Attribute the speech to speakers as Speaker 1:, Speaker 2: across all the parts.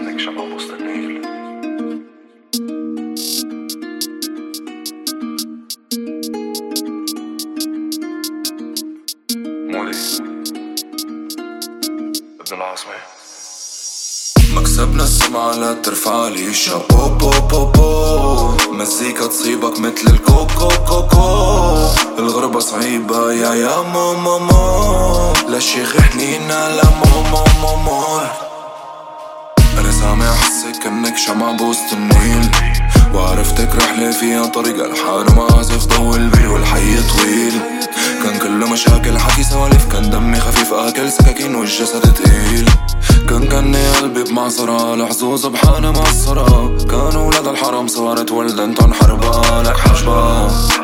Speaker 1: كأنك شباب وسط النيل. مودي ابن العاصمة.
Speaker 2: مكسبنا السمعة لا ترفع لي شابو بو بو بو. مزيكا تصيبك مثل الكوكو كوكو. الغربة صعيبة يا ماما ماما. لا شيخ حنينة لا ماما ماما. أنا سامع حسك كأنك شمعة بوسط النيل، وعرفتك رحلة فيها طريق ألحان ومعازف ضو البي والحي طويل. كان كله مشاكل حكي سوالف، كان دمي خفيف آكل سكاكين والجسد تقيل. كان قلبي بمعصرة لحظوظ بحانة معصرة. كانوا ولاد الحرام صارت ولدنتن حربة لك حجبة.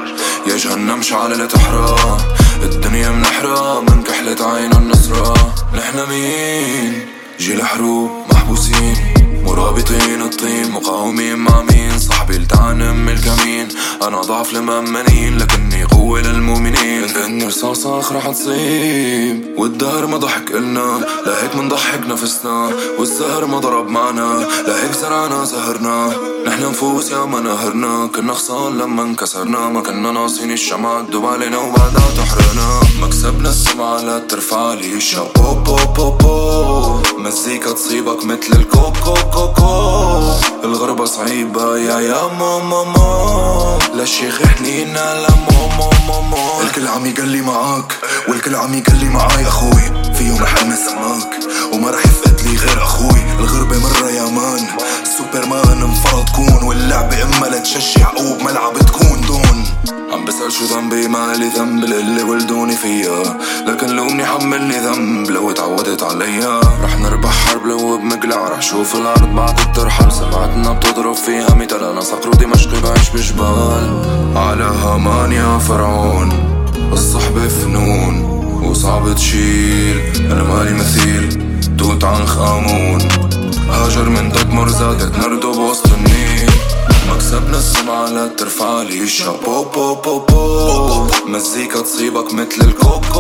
Speaker 2: يا جهنم شعلة تحرى الدنيا منحرة من كحلة عين النصرة. نحنا مين؟ جيل حروب محبوسين مرابطين الطين مقاومين مع مين؟ صاحبي التعنم الكمين. انا ضعف لمأمنين لكني قوة للمؤمنين. كأني رصاصة اخ رح تصيب والدهر ما ضحك إلنا، لهيك منضحك نفسنا. والزهر ما ضرب معنا لهيك زرعنا زهرنا. نحنا نفوس يا ما نهرنا، كنا خصال لما انكسرنا. ما كنا ناصين الشمعة تدوب علينا وبعدها تحرقنا. مكسبنا السمعة لا ترفع لي شابو بو بو بو. مزيكا تصيبك مثل الكوكو كوكو. الغربة صعيبة يا ماما ماما. لا شيخ حنينة لا ماما ماما.
Speaker 3: الكل عم يقلي معاك والكل عم يقلي معاي اخوي. في يوم رح ارمي سماك وما رح يفقد لي غير اخوي. الغربة مرة يا مان سوبرمان انفرض كون، واللعبة اما لتشجع او بملعب تكون دون.
Speaker 2: عم بسأل شو ذنبي؟ ما لي ذنب اللي ولدوني فيها، لكن لومني حملني ذنب لو تعودت عليا. رح نربح حرب لو بمقلع، رح شوف الارض بعد الترحل. سمعتنا بتضرب فيها مثل انا صقر ودمشق بعيش بجبال. على هامان يا فرعون الصحبة فنون وصعب تشيل. انا مالي مثيل توت عنخ آمون. هاجر من تدمر زادت نردو بوسط النيل. مكسبنا السمعة لا ترفع لي شابو بو بو بو. مزيكا تصيبك مثل الكوكو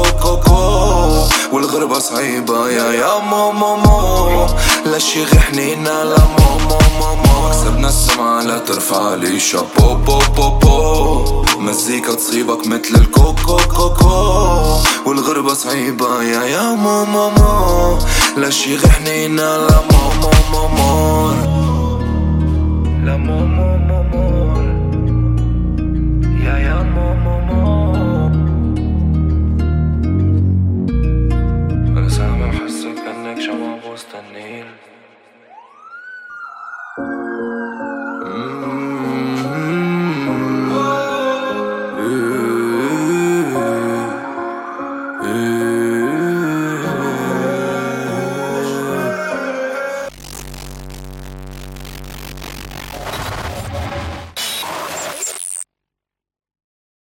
Speaker 2: كوكو. والغربة صعيبة يا ماما ماما. لا شيخ حنينة لا ماما ماما. مكسبنا السمعة لا ترفع لي شابو بو بو بو. مزيكا تصيبك مثل الكوكو كوكو. والغربة صعيبة يا ماما ماما. لا شيخ حنينة لا ماما ماما.
Speaker 1: لا ماما ماما يا ماما ماما. أنا سامع حسك كأنك شمعة بوسط النيل.